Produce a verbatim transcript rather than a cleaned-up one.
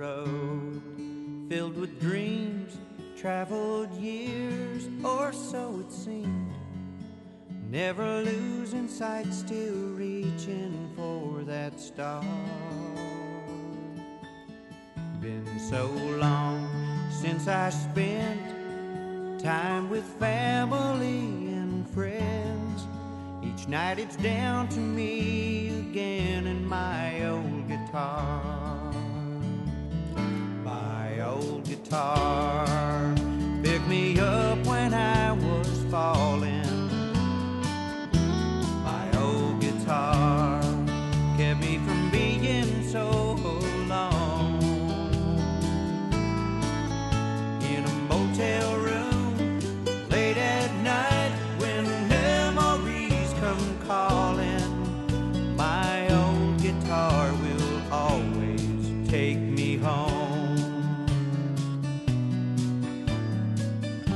road, filled with dreams, traveled years, or so it seemed. Never losing sight, still reaching for that star. Been so long since I spent time with family and friends. Each night it's down to me again and my old guitar. My old guitar picked me up when I was falling. My old guitar kept me from being so alone. In a motel room late at night when memories come calling, my old guitar will always take me